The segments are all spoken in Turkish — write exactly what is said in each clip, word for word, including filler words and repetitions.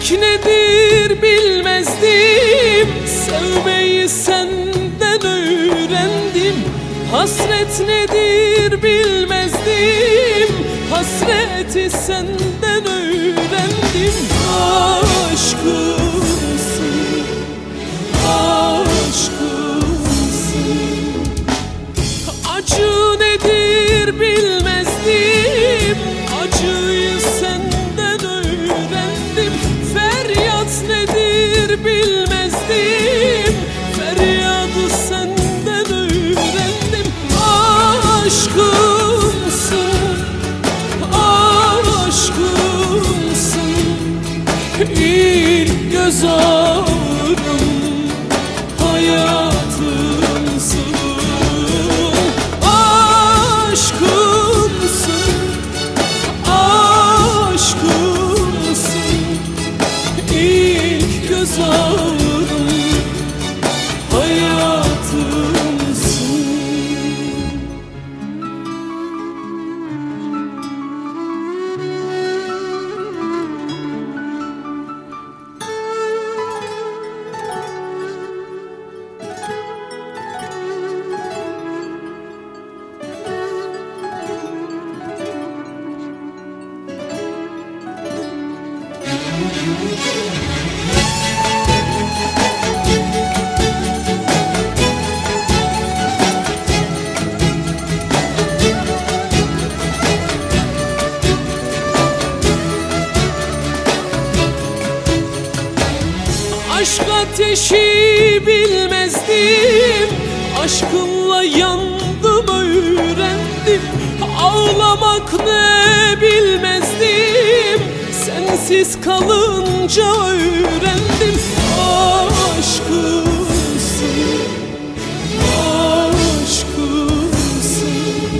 Sevmek nedir bilmezdim, sevmeyi senden öğrendim. Hasret nedir bilmezdim, hasreti senden öğrendim. Aşkımsın, aşkımsın. Acı nedir bilmezdim, acıyı senden öğrendim. Feryat nedir bilmezdim, feryadı senden öğrendim. Aşkımsın, aşkımsın. İlk göz ağrım, hayatımsın. Aşkımsın, aşkımsın. İlk göz ağrım, hayatımsın. Aşk ateşi bilmezdim, aşkınla yandım öğrendim. Ağlamak ne bilmezdim, sensiz kalınca öğrendim. Aşkımsın, aşkımsın.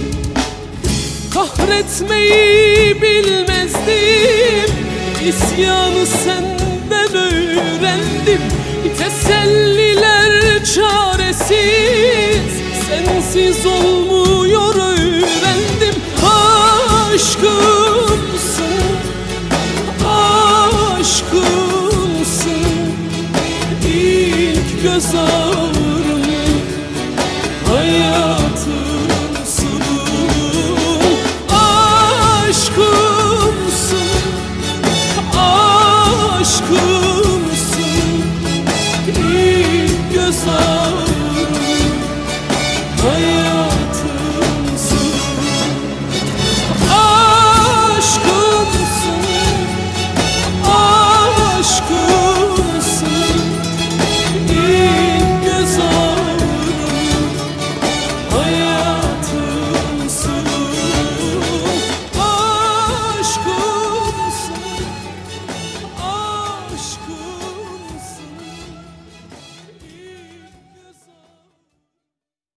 Kahretmeyi bilmezdim, isyanı senden öğrendim. Teselliler çaresiz, sensiz ol